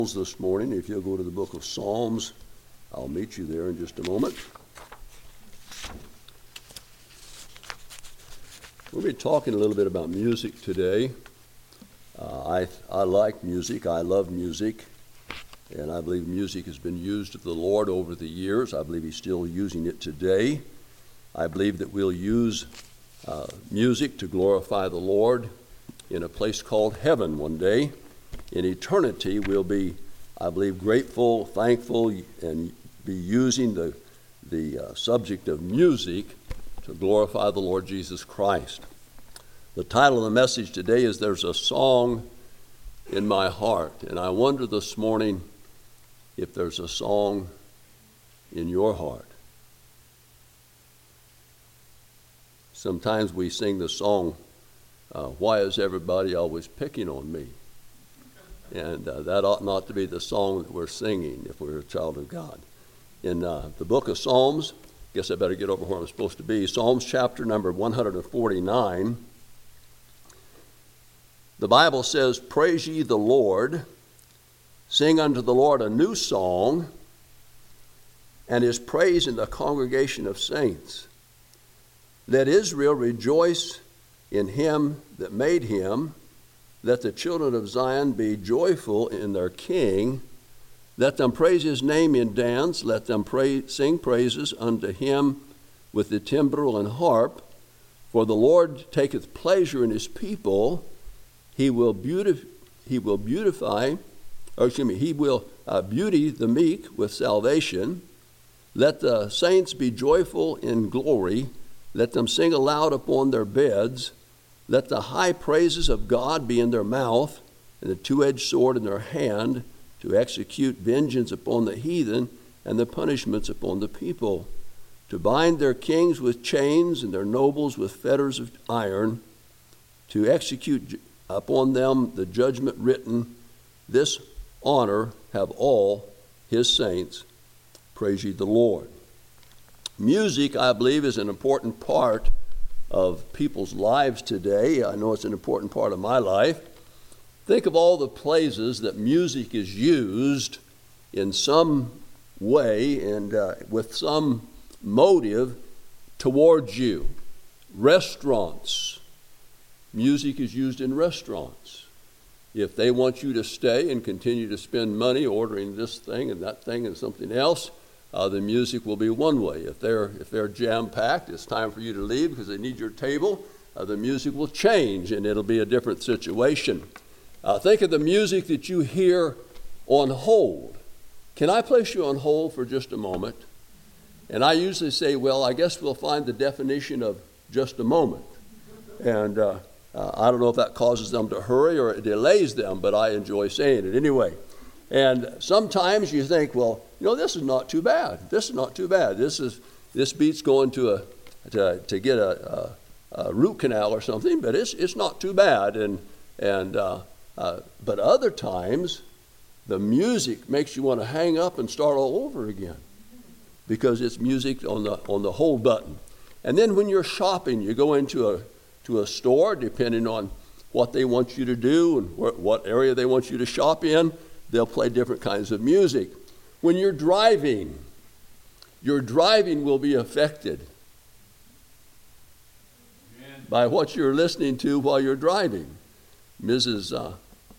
This morning, if you'll go to the book of Psalms, I'll meet you there in just a moment. We'll be talking a little bit about music today. I like music. I love music. And I believe music has been used of the Lord over the years. I believe He's still using it today. I believe that we'll use music to glorify the Lord in a place called heaven one day. In eternity, we'll be, I believe, grateful, thankful, and be using the subject of music to glorify the Lord Jesus Christ. The title of the message today is There's a Song in My Heart. And I wonder this morning if there's a song in your heart. Sometimes we sing the song, Why Is Everybody Always Picking on Me? And that ought not to be the song that we're singing if we're a child of God. In the book of Psalms, I guess I better get over where I'm supposed to be. Psalms chapter number 149. The Bible says, Praise ye the Lord, sing unto the Lord a new song, and his praise in the congregation of saints. Let Israel rejoice in him that made him. Let the children of Zion be joyful in their king. Let them praise his name in dance. Let them sing praises unto him with the timbrel and harp. For the Lord taketh pleasure in his people. He will beauty the meek with salvation. Let the saints be joyful in glory. Let them sing aloud upon their beds. Let the high praises of God be in their mouth, and the two-edged sword in their hand, to execute vengeance upon the heathen, and the punishments upon the people, to bind their kings with chains, and their nobles with fetters of iron, to execute upon them the judgment written. This honor have all his saints. Praise ye the Lord. Music, I believe, is an important part of people's lives today. I know it's an important part of my life. Think of all the places that music is used in some way and with some motive towards you. Restaurants. Music is used in restaurants. If they want you to stay and continue to spend money ordering this thing and that thing and something else, the music will be one way. If they're jam-packed, it's time for you to leave because they need your table. The music will change and it'll be a different situation. Think of the music that you hear on hold. Can I place you on hold for just a moment? And I usually say, well, I guess we'll find the definition of just a moment. And I don't know if that causes them to hurry or it delays them, but I enjoy saying it anyway. And sometimes you think, well, this is not too bad. This is not too bad. This beats going to get a root canal or something, but it's not too bad. But other times, the music makes you want to hang up and start all over again because it's music on the hold button. And then when you're shopping, you go into a store, depending on what they want you to do and what area they want you to shop in. They'll play different kinds of music. When you're driving, your driving will be affected by what you're listening to while you're driving. Mrs.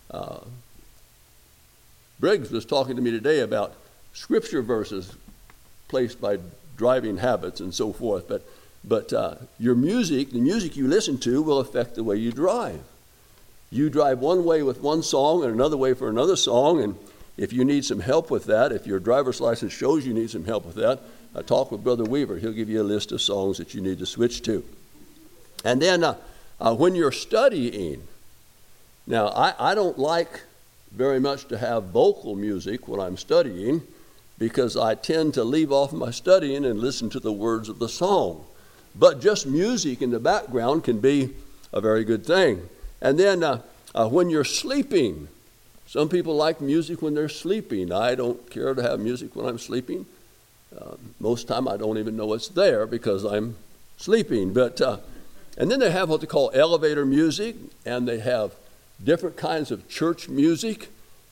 Briggs was talking to me today about scripture verses placed by driving habits and so forth. But your music, the music you listen to, will affect the way you drive. You drive one way with one song and another way for another song, and if you need some help with that, if your driver's license shows you need some help with that, talk with Brother Weaver. He'll give you a list of songs that you need to switch to. And then when you're studying, now I don't like very much to have vocal music when I'm studying because I tend to leave off my studying and listen to the words of the song. But just music in the background can be a very good thing. And then when you're sleeping, some people like music when they're sleeping. I don't care to have music when I'm sleeping. Most time I don't even know it's there because I'm sleeping. And then they have what they call elevator music, and they have different kinds of church music.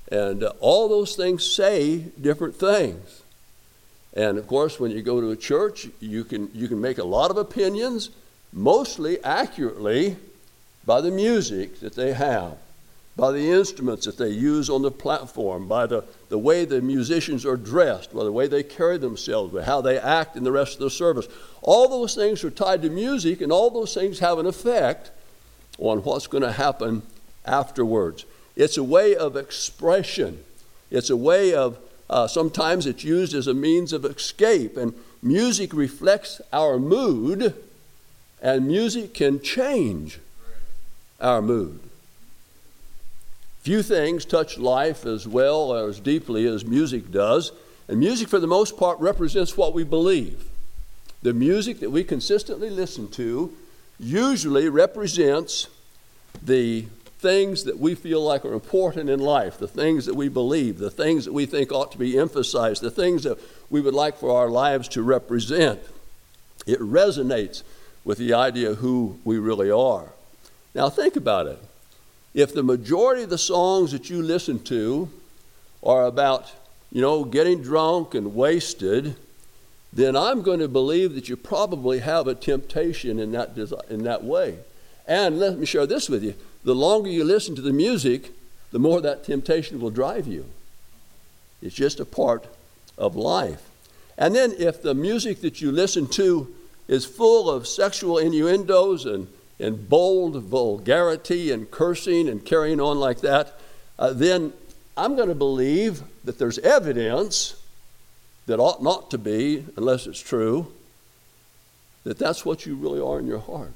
And all those things say different things. And of course, when you go to a church, you can make a lot of opinions, mostly accurately, by the music that they have, by the instruments that they use on the platform, by the way the musicians are dressed, by the way they carry themselves, by how they act in the rest of the service. All those things are tied to music, and all those things have an effect on what's going to happen afterwards. It's a way of expression. It's a way of, sometimes it's used as a means of escape, and music reflects our mood, and music can change our mood. Few things touch life as well or as deeply as music does, and music for the most part represents what we believe. The music that we consistently listen to usually represents the things that we feel like are important in life, the things that we believe, the things that we think ought to be emphasized, the things that we would like for our lives to represent. It resonates with the idea of who we really are. Now think about it. If the majority of the songs that you listen to are about, getting drunk and wasted, then I'm going to believe that you probably have a temptation in that way. And let me share this with you. The longer you listen to the music, the more that temptation will drive you. It's just a part of life. And then if the music that you listen to is full of sexual innuendos and bold vulgarity and cursing and carrying on like that, then I'm going to believe that there's evidence that ought not to be, unless it's true, that that's what you really are in your heart.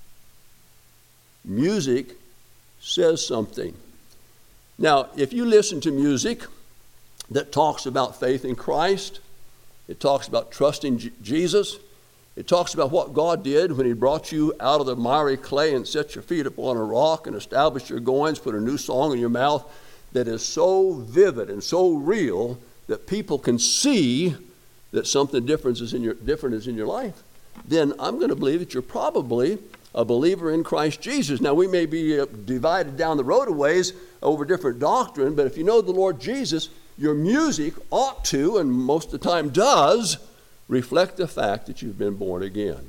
Music says something. Now, if you listen to music that talks about faith in Christ, it talks about trusting Jesus, it talks about what God did when he brought you out of the miry clay and set your feet upon a rock and established your goings, put a new song in your mouth that is so vivid and so real that people can see that something different is in your life, then I'm going to believe that you're probably a believer in Christ Jesus. Now, we may be divided down the road a ways over different doctrine, but if you know the Lord Jesus, your music ought to, and most of the time does, reflect the fact that you've been born again.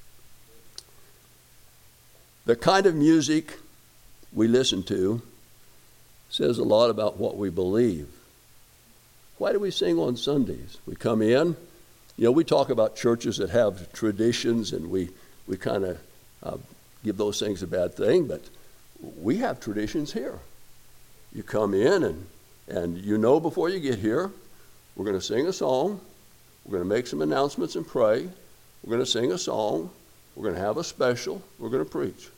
The kind of music we listen to says a lot about what we believe. Why do we sing on Sundays? We come in, we talk about churches that have traditions, and we kind of give those things a bad thing, but we have traditions here. You come in and before you get here, we're going to sing a song, we're going to make some announcements and pray, we're going to sing a song, we're going to have a special, we're going to preach.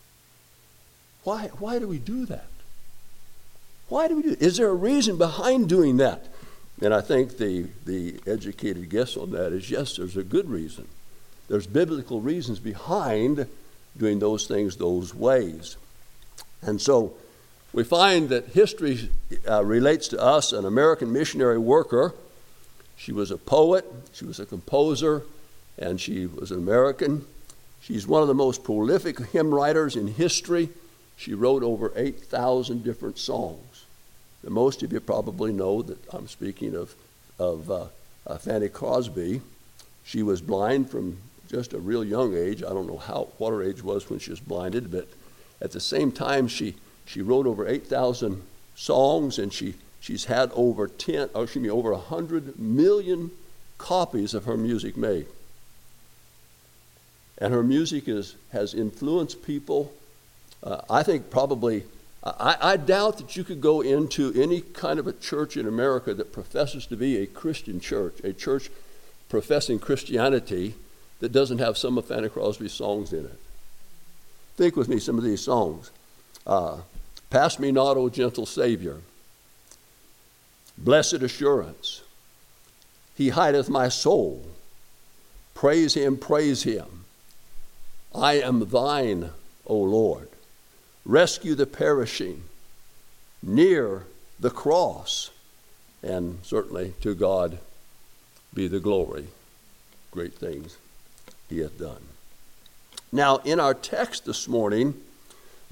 Why do we do that? Why do we do it? Is there a reason behind doing that? And I think the educated guess on that is yes, there's a good reason. There's biblical reasons behind doing those things those ways. And so we find that history relates to us, an American missionary worker. She was a poet, she was a composer, and she was an American. She's one of the most prolific hymn writers in history. She wrote over 8,000 different songs. And most of you probably know that I'm speaking of Fanny Crosby. She was blind from just a real young age. I don't know what her age was when she was blinded, but at the same time she wrote over 8,000 songs, and she's had over 100 million copies of her music made. And her music has influenced people. I think probably, I doubt that you could go into any kind of a church in America that professes to be a Christian church, a church professing Christianity, that doesn't have some of Fanny Crosby's songs in it. Think with me some of these songs. Pass Me Not, O Gentle Savior. Blessed Assurance. He hideth my soul. Praise him, praise him. I am thine, O Lord. Rescue the perishing. Near the cross. And certainly to God be the glory. Great things he hath done. Now, in our text this morning,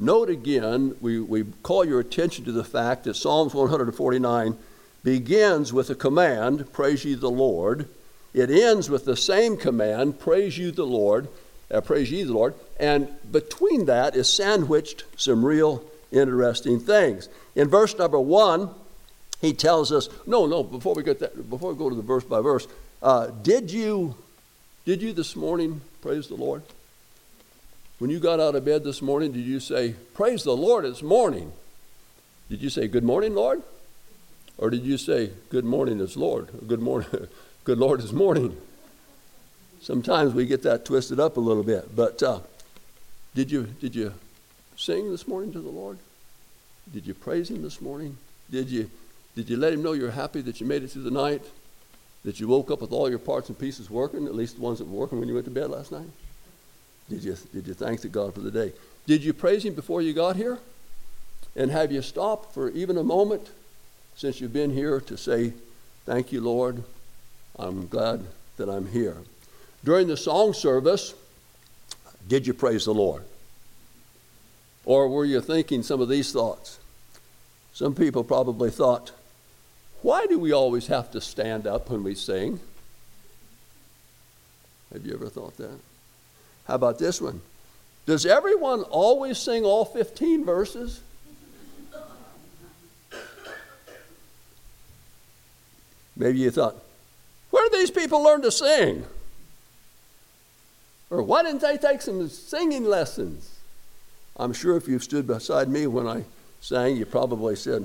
note again, we call your attention to the fact that Psalms 149 begins with a command, praise ye the Lord. It ends with the same command, praise ye the Lord. And between that is sandwiched some real interesting things. In verse number 1, he tells us, before we go to the verse by verse, did you this morning praise the Lord? When you got out of bed this morning, did you say, praise the Lord, it's morning? Did you say, good morning, Lord? Or did you say, good morning, it's Lord? Good morning, good Lord, it's morning. Sometimes we get that twisted up a little bit. But did you sing this morning to the Lord? Did you praise him this morning? Did you let him know you're happy that you made it through the night? That you woke up with all your parts and pieces working, at least the ones that were working when you went to bed last night? Did you thank God for the day? Did you praise him before you got here? And have you stopped for even a moment since you've been here to say, thank you, Lord, I'm glad that I'm here? During the song service, did you praise the Lord? Or were you thinking some of these thoughts? Some people probably thought, why do we always have to stand up when we sing? Have you ever thought that? How about this one? Does everyone always sing all 15 verses? Maybe you thought, where do these people learn to sing? Or why didn't they take some singing lessons? I'm sure if you stood beside me when I sang, you probably said,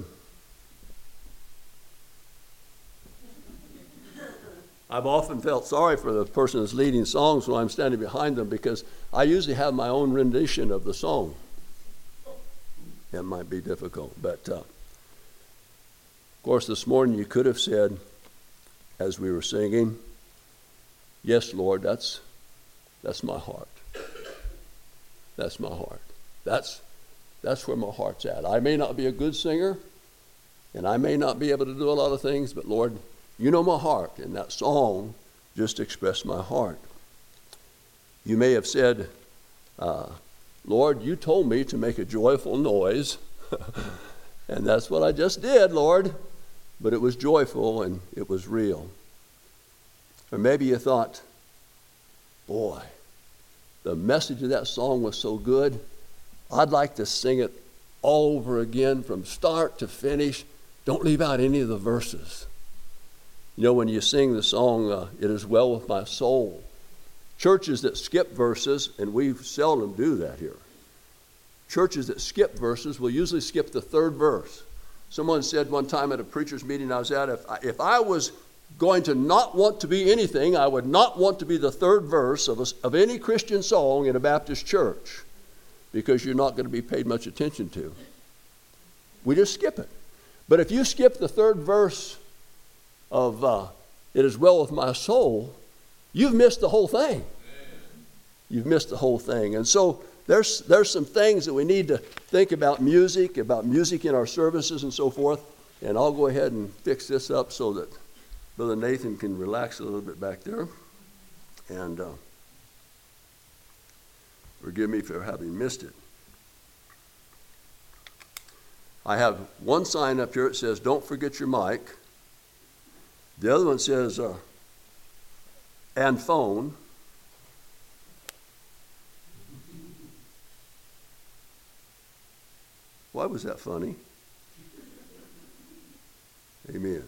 I've often felt sorry for the person that's leading songs when I'm standing behind them because I usually have my own rendition of the song. It might be difficult, but of course this morning you could have said, as we were singing, yes, Lord, that's my heart. That's my heart. That's where my heart's at. I may not be a good singer, and I may not be able to do a lot of things, but Lord, you know my heart, and that song just expressed my heart. You may have said, Lord, you told me to make a joyful noise, and that's what I just did, Lord, but it was joyful and it was real. Or maybe you thought, boy, the message of that song was so good, I'd like to sing it all over again from start to finish. Don't leave out any of the verses. You know, when you sing the song, It Is Well With My Soul, churches that skip verses, and we seldom do that here, churches that skip verses will usually skip the third verse. Someone said one time at a preacher's meeting I was at, if I was going to not want to be anything, I would not want to be the third verse of any Christian song in a Baptist church, because you're not going to be paid much attention to. We just skip it. But if you skip the third verse of It Is Well With My Soul, you've missed the whole thing. You've missed the whole thing. And so there's some things that we need to think about music in our services and so forth. And I'll go ahead and fix this up so that Brother Nathan can relax a little bit back there. And forgive me for having missed it. I have one sign up here that says, don't forget your mic. The other one says, and phone. Why was that funny? Amen.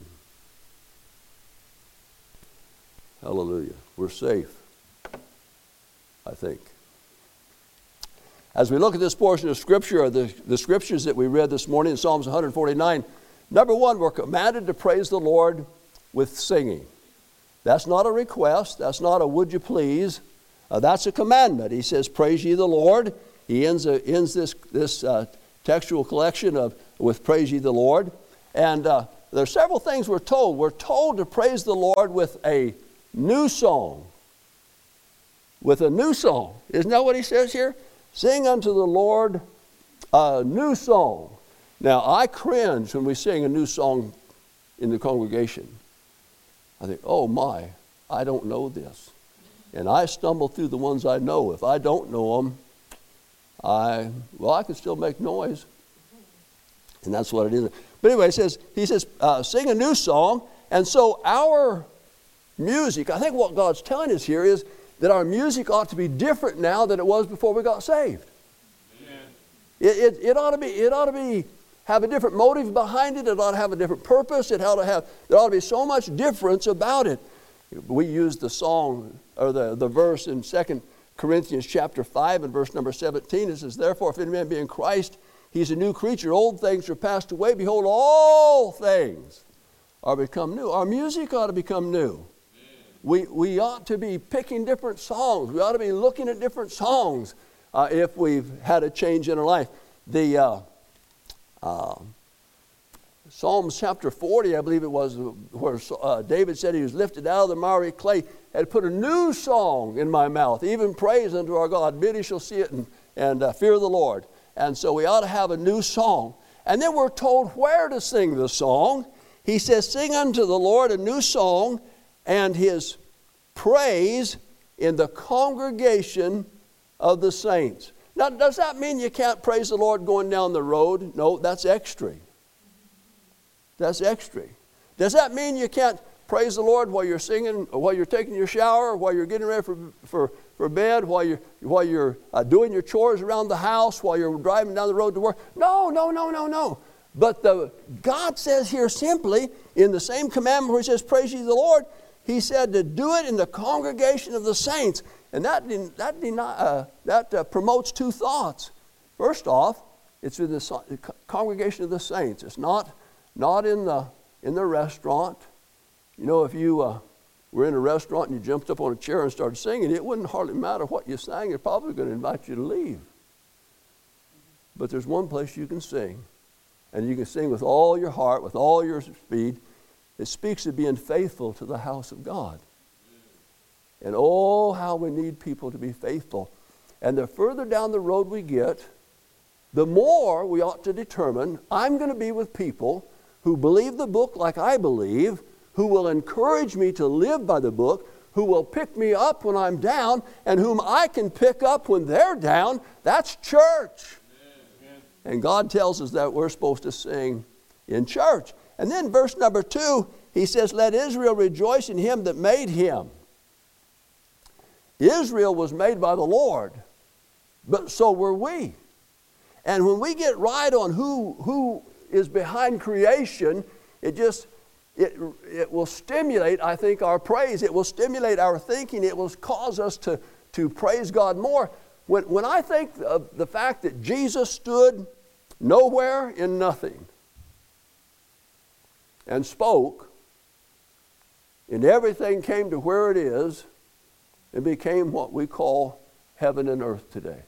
Hallelujah. We're safe, I think. As we look at this portion of Scripture, or the Scriptures that we read this morning in Psalms 149, number one, we're commanded to praise the Lord with singing. That's not a request. That's not a would you please. That's a commandment. He says, praise ye the Lord. He ends this textual collection with praise ye the Lord. And there are several things we're told. We're told to praise the Lord with a new song. With a new song. Isn't that what he says here? Sing unto the Lord a new song. Now, I cringe when we sing a new song in the congregation. I think, oh my, I don't know this. And I stumble through the ones I know. If I don't know them, I can still make noise. And that's what it is. But anyway, he says, sing a new song. And so our music, I think what God's telling us here is that our music ought to be different now than it was before we got saved. Amen. It ought to be have a different motive behind it. It ought to have a different purpose. There ought to be so much difference about it. We use the song or the verse in 2 Corinthians chapter 5 and verse number 17. It says, therefore, if any man be in Christ, he's a new creature. Old things are passed away. Behold, all things are become new. Our music ought to become new. We ought to be picking different songs. We ought to be looking at different songs if we've had a change in our life. The Psalms chapter 40, I believe it was, where David said he was lifted out of the miry clay, had put a new song in my mouth, even praise unto our God. Many shall see it and fear the Lord. And so we ought to have a new song. And then we're told where to sing the song. He says, sing unto the Lord a new song, and his praise in the congregation of the saints. Now, does that mean you can't praise the Lord going down the road? No, that's extra. That's extra. Does that mean you can't praise the Lord while you're singing, or while you're taking your shower, or while you're getting ready for bed, while you're doing your chores around the house, while you're driving down the road to work? No. But God says here simply, in the same commandment where he says, praise ye the Lord, he said to do it in the congregation of the saints. And that promotes two thoughts. First off, it's in the congregation of the saints. It's not in the restaurant. You know, if you were in a restaurant and you jumped up on a chair and started singing, it wouldn't hardly matter what you sang. They're probably going to invite you to leave. But there's one place you can sing. And you can sing with all your heart, with all your speed. It speaks of being faithful to the house of God. And oh, how we need people to be faithful. And the further down the road we get, the more we ought to determine, I'm going to be with people who believe the book like I believe, who will encourage me to live by the book, who will pick me up when I'm down, and whom I can pick up when they're down. That's church. Amen. And God tells us that we're supposed to sing in church. And then verse number 2, he says, let Israel rejoice in him that made him. Israel was made by the Lord, but so were we. And when we get right on who is behind creation, it will stimulate, I think, our praise. It will stimulate our thinking. It will cause us to praise God more. When I think of the fact that Jesus stood nowhere in nothing and spoke, and everything came to where it is, it became what we call heaven and earth today.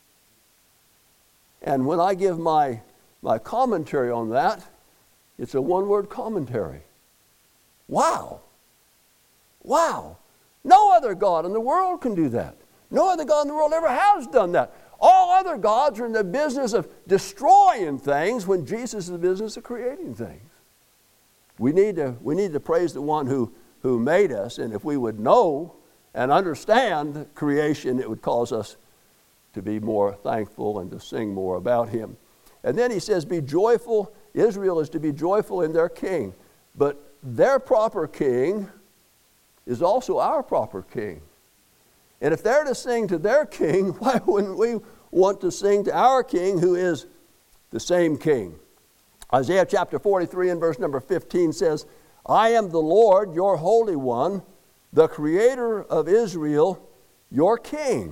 And when I give my commentary on that, it's a one-word commentary. Wow. Wow. No other God in the world can do that. No other God in the world ever has done that. All other gods are in the business of destroying things when Jesus is in the business of creating things. We need to praise the one who made us, and if we would know and understand creation, it would cause us to be more thankful and to sing more about him. And then he says, be joyful. Israel is to be joyful in their king. But their proper king is also our proper king. And if they're to sing to their king, why wouldn't we want to sing to our king who is the same king? Isaiah chapter 43 and verse number 15 says, I am the Lord, your Holy One, the Creator of Israel, your King.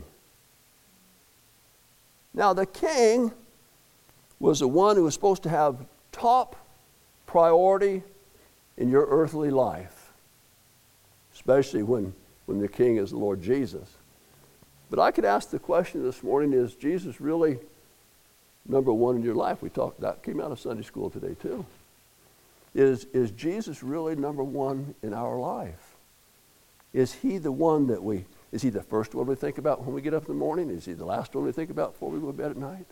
Now the king was the one who was supposed to have top priority in your earthly life, especially when the king is the Lord Jesus. But I could ask the question this morning, is Jesus really number one in your life? That came out of Sunday school today too. Is Jesus really number one in our life? Is he the one is he the first one we think about when we get up in the morning? Is he the last one we think about before we go to bed at night?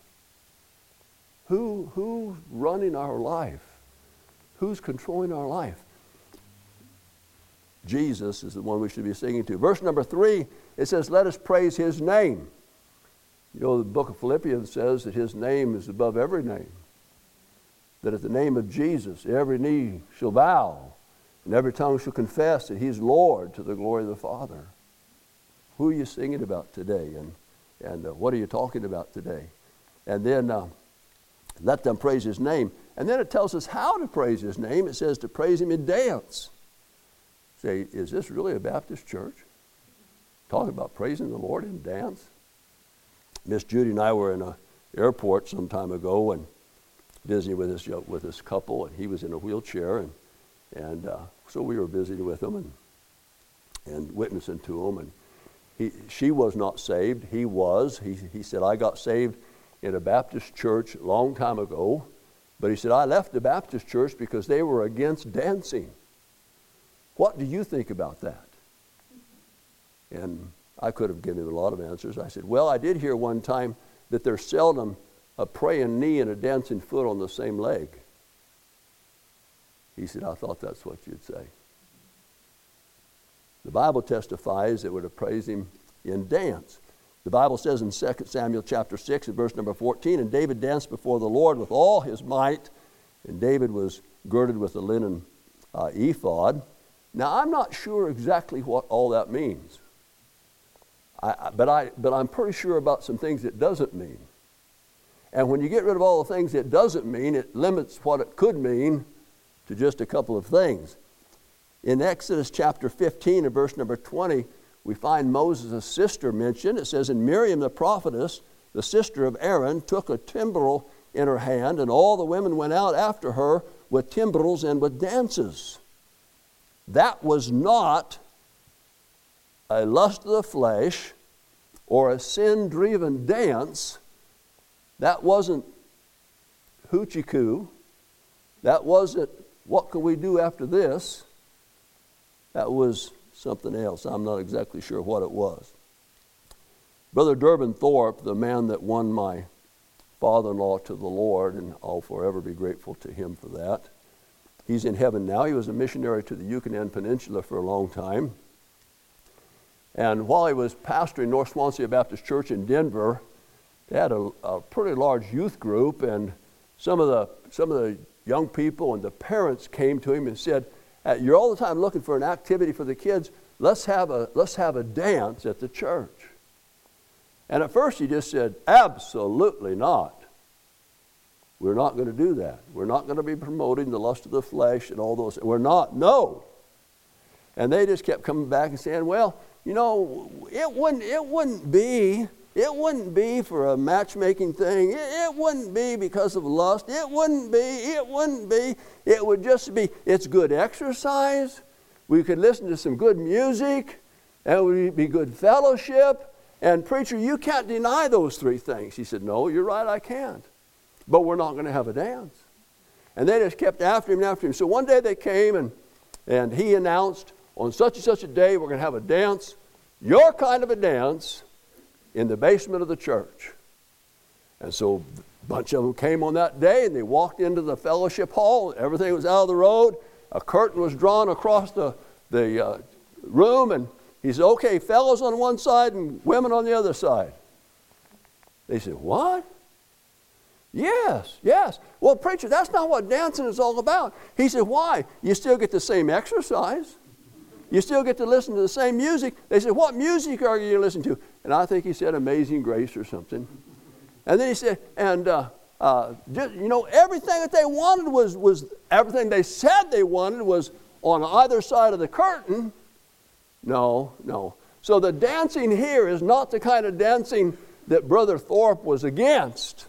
Who's running our life? Who's controlling our life? Jesus is the one we should be singing to. Verse number 3, it says, let us praise his name. You know, the book of Philippians says that his name is above every name. That at the name of Jesus, every knee shall bow and every tongue shall confess that he's Lord to the glory of the Father. Who are you singing about today? And what are you talking about today? And then let them praise his name. And then it tells us how to praise his name. It says to praise him in dance. Say, is this really a Baptist church? Talking about praising the Lord in dance? Miss Judy and I were in an airport some time ago and visiting with this couple, and he was in a wheelchair, and so we were visiting with him and witnessing to him. And she was not saved. He was. He said, I got saved in a Baptist church a long time ago, but he said, I left the Baptist church because they were against dancing. What do you think about that? And I could have given him a lot of answers. I said, well, I did hear one time that there's seldom a praying knee and a dancing foot on the same leg. He said, I thought that's what you'd say. The Bible testifies that we're to praise him in dance. The Bible says in 2 Samuel chapter 6 and verse number 14, and David danced before the Lord with all his might, and David was girded with a linen ephod. Now, I'm not sure exactly what all that means. But I'm pretty sure about some things it doesn't mean. And when you get rid of all the things it doesn't mean, it limits what it could mean to just a couple of things. In Exodus chapter 15 and verse number 20, we find Moses' sister mentioned. It says, and Miriam the prophetess, the sister of Aaron, took a timbrel in her hand, and all the women went out after her with timbrels and with dances. That was not a lust of the flesh or a sin-driven dance. That wasn't hoochie-coo. That wasn't, what can we do after this? That was something else. I'm not exactly sure what it was. Brother Durbin Thorpe, the man that won my father-in-law to the Lord, and I'll forever be grateful to him for that. He's in heaven now. He was a missionary to the Yucatan Peninsula for a long time. And while he was pastoring North Swansea Baptist Church in Denver, they had a pretty large youth group, and some of the young people and the parents came to him and said, you're all the time looking for an activity for the kids. Let's have a dance at the church. And at first he just said, absolutely not. We're not going to do that. We're not going to be promoting the lust of the flesh and all those. We're not. No. And they just kept coming back and saying, well, you know, it wouldn't be for a matchmaking thing. It wouldn't be because of lust. It wouldn't be. It would just be, it's good exercise. We could listen to some good music. And it would be good fellowship. And preacher, you can't deny those three things. He said, no, you're right, I can't. But we're not going to have a dance. And they just kept after him and after him. So one day they came and he announced, on such and such a day, we're going to have a dance, your kind of a dance, in the basement of the church. And so a bunch of them came on that day, and they walked into the fellowship hall. Everything was out of the road. A curtain was drawn across the room, and he said, okay, fellows on one side and women on the other side. They said, what? Yes. Well, preacher, that's not what dancing is all about. He said, why? You still get the same exercise. You still get to listen to the same music. They said, what music are you listening to? And I think he said Amazing Grace or something. And then he said, and everything that they wanted was everything they said they wanted was on either side of the curtain. No. So the dancing here is not the kind of dancing that Brother Thorpe was against.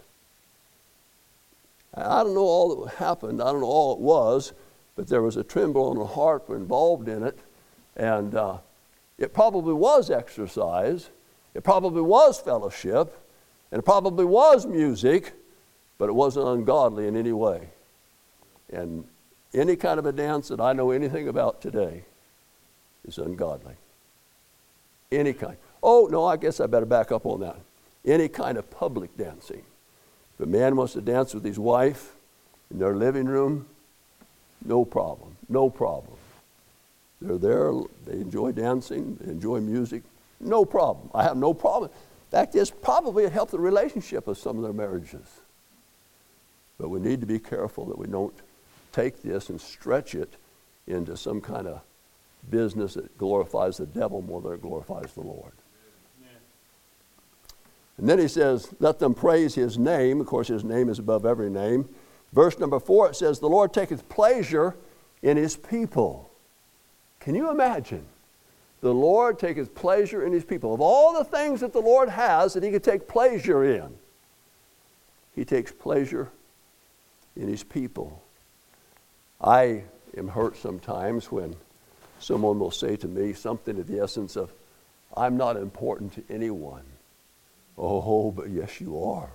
I don't know all that happened. I don't know all it was, but there was a timbrel and a harp involved in it. And it probably was exercise. It probably was fellowship. And it probably was music, but it wasn't ungodly in any way. And any kind of a dance that I know anything about today is ungodly. Any kind. Oh, no, I guess I better back up on that. Any kind of public dancing. If a man wants to dance with his wife in their living room, no problem. They're there, they enjoy dancing, they enjoy music, no problem. I have no problem. fact is, probably it helped the relationship of some of their marriages. But we need to be careful that we don't take this and stretch it into some kind of business that glorifies the devil more than it glorifies the Lord. And then he says, let them praise his name. Of course, his name is above every name. Verse number 4, it says, the Lord taketh pleasure in his people. Can you imagine? The Lord taketh pleasure in his people. Of all the things that the Lord has that he could take pleasure in, he takes pleasure in his people. I am hurt sometimes when someone will say to me something to the essence of, I'm not important to anyone. Oh, but yes, you are.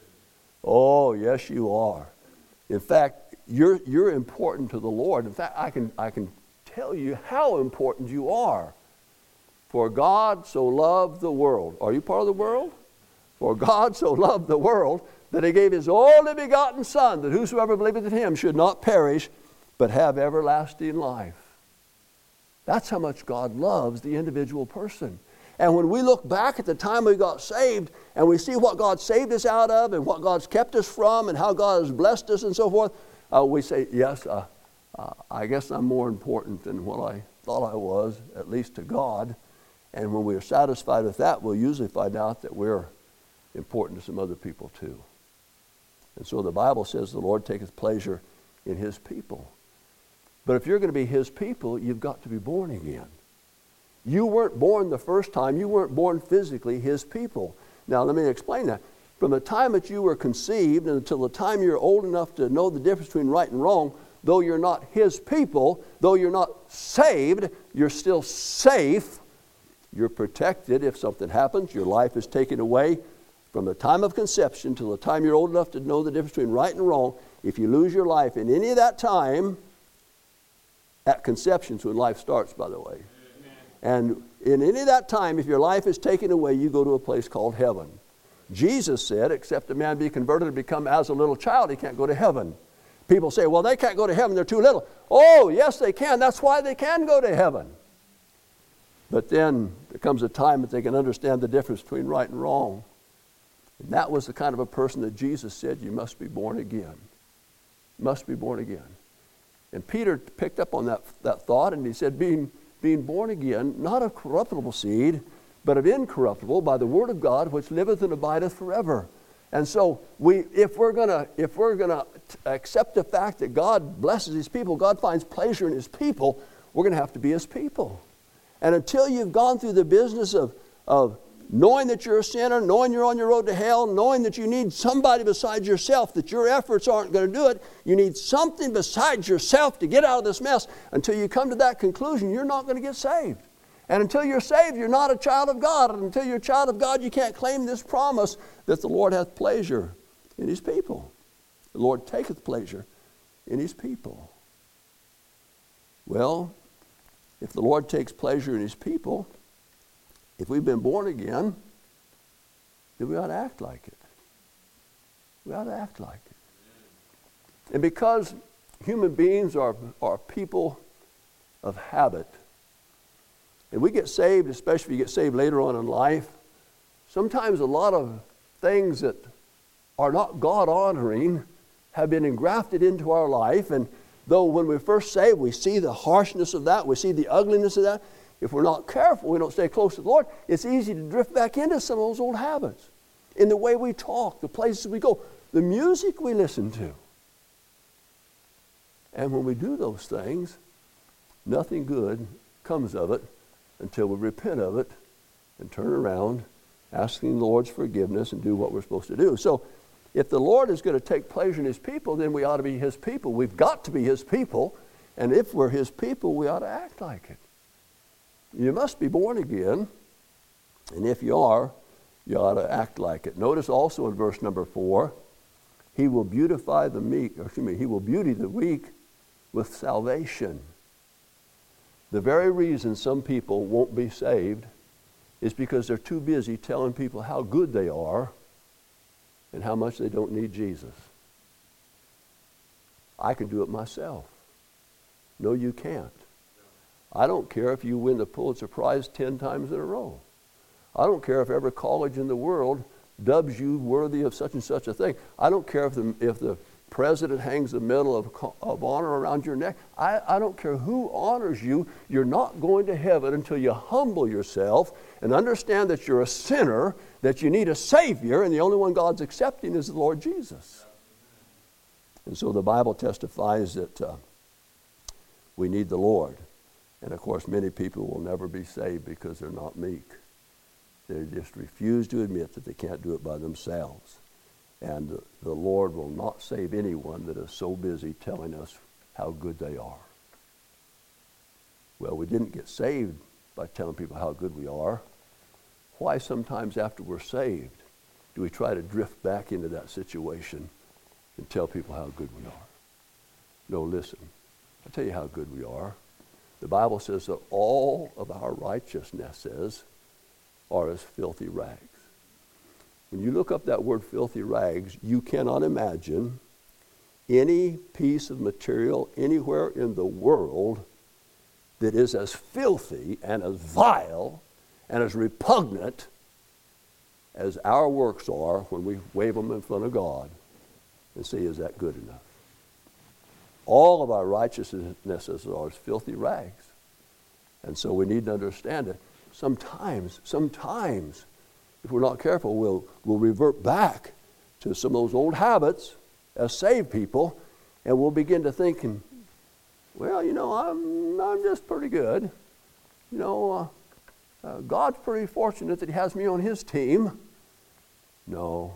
Oh, yes, you are. In fact, you're important to the Lord. In fact, I can tell you how important you are. For God so loved the world. Are you part of the world? For God so loved the world that he gave his only begotten Son, that whosoever believeth in him should not perish, but have everlasting life. That's how much God loves the individual person. And when we look back at the time we got saved and we see what God saved us out of and what God's kept us from and how God has blessed us and so forth, we say, yes, I guess I'm more important than what I thought I was, at least to God. And when we're satisfied with that, we'll usually find out that we're important to some other people too. And so the Bible says the Lord taketh pleasure in his people. But if you're going to be his people, you've got to be born again. You weren't born the first time. You weren't born physically his people. Now, let me explain that. From the time that you were conceived and until the time you're old enough to know the difference between right and wrong, though you're not his people, though you're not saved, you're still safe. You're protected if something happens. Your life is taken away from the time of conception till the time you're old enough to know the difference between right and wrong. If you lose your life in any of that time, at conception is when life starts, by the way. And in any of that time, if your life is taken away, you go to a place called heaven. Jesus said, except a man be converted and become as a little child, he can't go to heaven. People say, well, they can't go to heaven, they're too little. Oh, yes, they can. That's why they can go to heaven. But then there comes a time that they can understand the difference between right and wrong. And that was the kind of a person that Jesus said, you must be born again. Must be born again. And Peter picked up on that thought, and he said, being born again, not of corruptible seed, but of incorruptible, by the word of God, which liveth and abideth forever. And so, if we're gonna accept the fact that God blesses his people, God finds pleasure in his people, we're gonna have to be his people. And until you've gone through the business of knowing that you're a sinner, knowing you're on your road to hell, knowing that you need somebody besides yourself, that your efforts aren't going to do it, you need something besides yourself to get out of this mess. Until you come to that conclusion, you're not going to get saved. And until you're saved, you're not a child of God. And until you're a child of God, you can't claim this promise that the Lord hath pleasure in his people. The Lord taketh pleasure in his people. Well, if the Lord takes pleasure in his people, if we've been born again, then we ought to act like it. We ought to act like it. And because human beings are people of habit, and we get saved, especially if you get saved later on in life, sometimes a lot of things that are not God-honoring have been engrafted into our life. And though when we first saved, we see the harshness of that, we see the ugliness of that, if we're not careful, we don't stay close to the Lord, it's easy to drift back into some of those old habits. In the way we talk, the places we go, the music we listen to. And when we do those things, nothing good comes of it until we repent of it and turn around, asking the Lord's forgiveness and do what we're supposed to do. So if the Lord is going to take pleasure in his people, then we ought to be his people. We've got to be his people. And if we're his people, we ought to act like it. You must be born again, and if you are, you ought to act like it. Notice also in verse number 4, he will beautify the meek, he will beauty the weak with salvation. The very reason some people won't be saved is because they're too busy telling people how good they are and how much they don't need Jesus. I can do it myself. No, you can't. I don't care if you win the Pulitzer Prize 10 times in a row. I don't care if every college in the world dubs you worthy of such and such a thing. I don't care if the president hangs the Medal of Honor around your neck. I don't care who honors you. You're not going to heaven until you humble yourself and understand that you're a sinner, that you need a Savior, and the only one God's accepting is the Lord Jesus. And so the Bible testifies that we need the Lord. And of course, many people will never be saved because they're not meek. They just refuse to admit that they can't do it by themselves. And the Lord will not save anyone that is so busy telling us how good they are. Well, we didn't get saved by telling people how good we are. Why sometimes after we're saved do we try to drift back into that situation and tell people how good we are? No, listen. I'll tell you how good we are. The Bible says that all of our righteousnesses are as filthy rags. When you look up that word filthy rags, you cannot imagine any piece of material anywhere in the world that is as filthy and as vile and as repugnant as our works are when we wave them in front of God and say, is that good enough? All of our righteousnesses are as filthy rags. And so we need to understand it. Sometimes, if we're not careful, we'll revert back to some of those old habits as saved people, and we'll begin to think, well, I'm just pretty good. God's pretty fortunate that He has me on His team. No.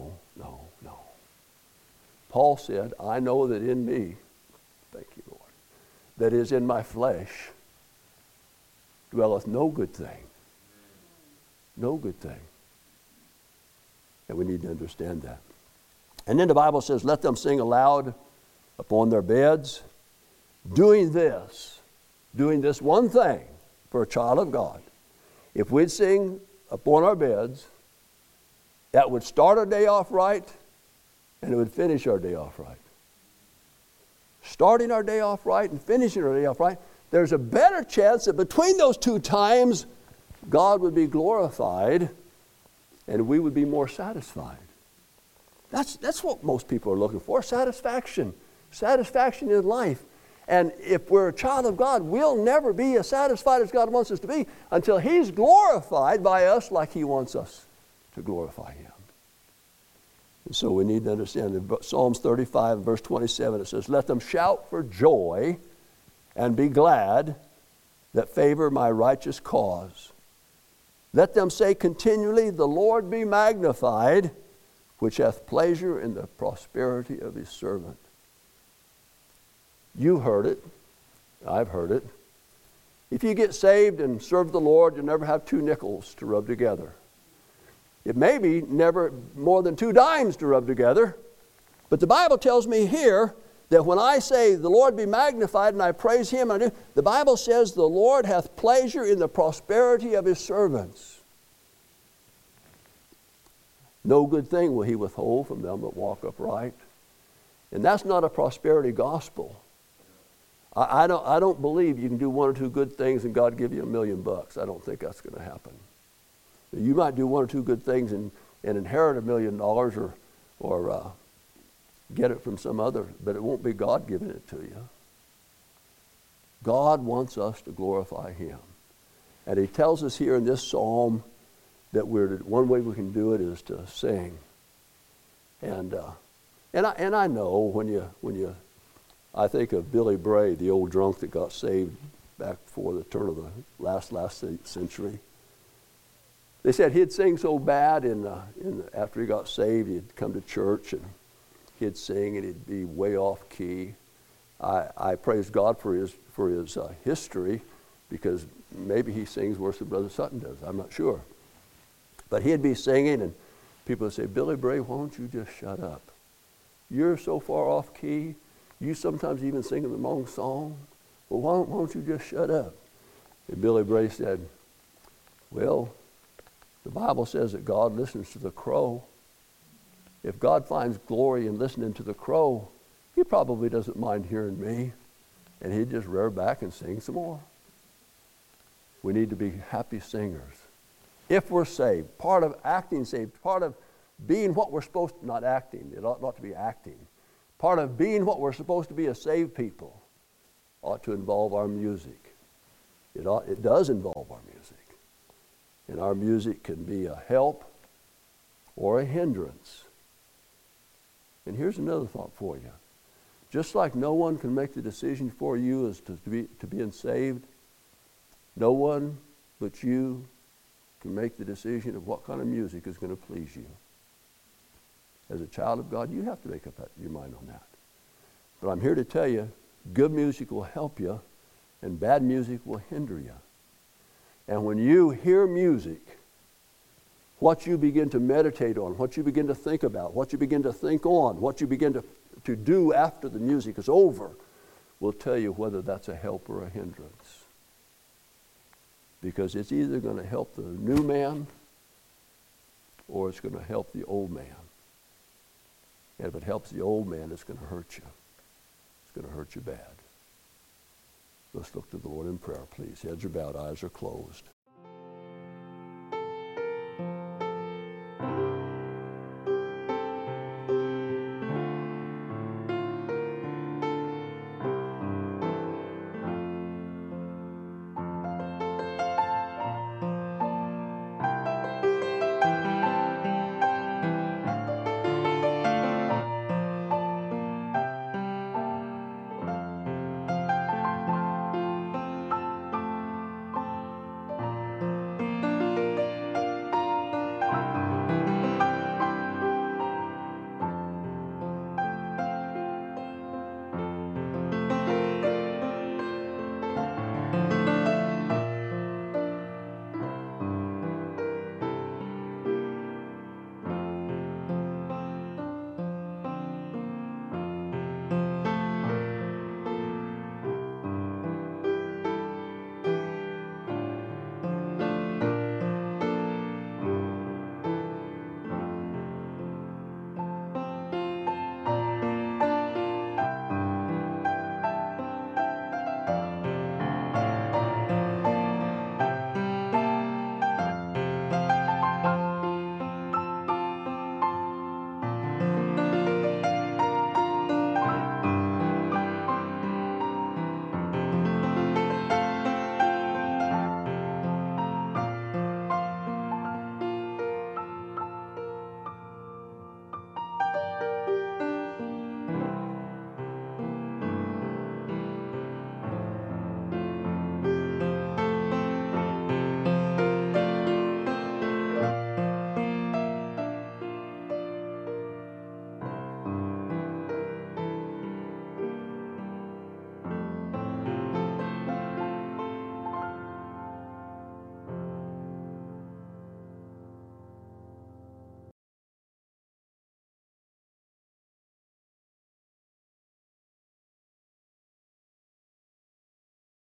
Paul said, I know that in me, thank you, Lord, that is in my flesh, dwelleth no good thing. No good thing. And we need to understand that. And then the Bible says, let them sing aloud upon their beds, doing this one thing for a child of God. If we'd sing upon our beds, that would start our day off right, and it would finish our day off right. Starting our day off right and finishing our day off right, there's a better chance that between those two times, God would be glorified and we would be more satisfied. That's what most people are looking for, satisfaction. Satisfaction in life. And if we're a child of God, we'll never be as satisfied as God wants us to be until He's glorified by us like He wants us to glorify Him. And so we need to understand in Psalms 35, verse 27, it says, let them shout for joy and be glad that favor my righteous cause. Let them say continually, the Lord be magnified, which hath pleasure in the prosperity of His servant. You heard it. I've heard it. If you get saved and serve the Lord, you'll never have two nickels to rub together. It may be never more than two dimes to rub together. But the Bible tells me here that when I say the Lord be magnified and I praise Him, the Bible says the Lord hath pleasure in the prosperity of His servants. No good thing will He withhold from them that walk upright. And that's not a prosperity gospel. I don't believe you can do one or two good things and God give you $1 million. I don't think that's going to happen. You might do one or two good things and inherit $1 million or get it from some other, but it won't be God giving it to you. God wants us to glorify Him. And He tells us here in this psalm that one way we can do it is to sing. And I know when I think of Billy Bray, the old drunk that got saved back before the turn of the last century. They said he'd sing so bad after he got saved, he'd come to church and he'd sing and he'd be way off key. I praise God for his history, because maybe he sings worse than Brother Sutton does. I'm not sure. But he'd be singing and people would say, Billy Bray, why don't you just shut up? You're so far off key. You sometimes even sing the wrong song. Well, why don't you just shut up? And Billy Bray said, well, the Bible says that God listens to the crow. If God finds glory in listening to the crow, He probably doesn't mind hearing me. And he'd just rear back and sing some more. We need to be happy singers. if we're saved, part of acting saved, part of being what we're supposed to, not acting, it ought not to be acting. Part of being what we're supposed to be as saved people ought to involve our music. It does involve our music. And our music can be a help or a hindrance. And here's another thought for you. Just like no one can make the decision for you as to being saved, no one but you can make the decision of what kind of music is going to please you. As a child of God, you have to make up your mind on that. But I'm here to tell you, good music will help you, and bad music will hinder you. And when you hear music, what you begin to meditate on, what you begin to think about, what you begin to think on, what you begin to do after the music is over, will tell you whether that's a help or a hindrance. Because it's either going to help the new man or it's going to help the old man. And if it helps the old man, it's going to hurt you. It's going to hurt you bad. Let's look to the Lord in prayer, please. Heads are bowed, eyes are closed.